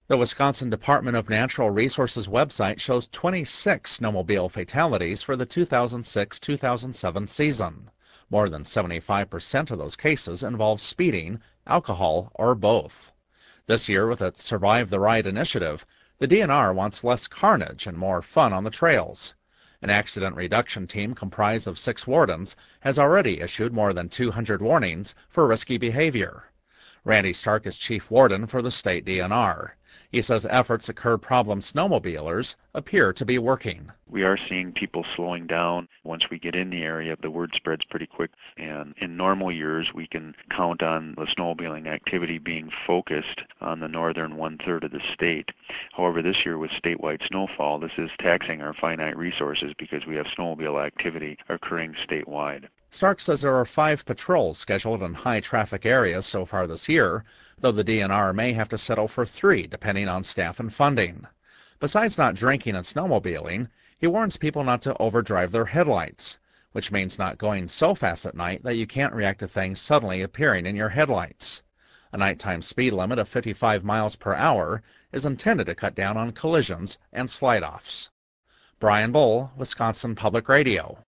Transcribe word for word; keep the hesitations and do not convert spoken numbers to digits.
The Wisconsin Department of Natural Resources website shows twenty-six snowmobile fatalities for the two thousand six two thousand seven season. More than seventy-five percent of those cases involve speeding, alcohol, or both. This year, with its Survive the Ride initiative, the D N R wants less carnage and more fun on the trails. An accident reduction team comprised of six wardens has already issued more than two hundred warnings for risky behavior. Randy Stark is chief warden for the state D N R. He says efforts to curb problem snowmobilers appear to be working. We are seeing people slowing down. Once we get in the area, the word spreads pretty quick. And in normal years, we can count on the snowmobiling activity being focused on the northern one-third of the state. However, this year with statewide snowfall, this is taxing our finite resources because we have snowmobile activity occurring statewide. Stark says there are five patrols scheduled in high-traffic areas so far this year, though the D N R may have to settle for three depending on staff and funding. Besides not drinking and snowmobiling, he warns people not to overdrive their headlights, which means not going so fast at night that you can't react to things suddenly appearing in your headlights. A nighttime speed limit of fifty-five miles per hour is intended to cut down on collisions and slide-offs. Brian Bull, Wisconsin Public Radio.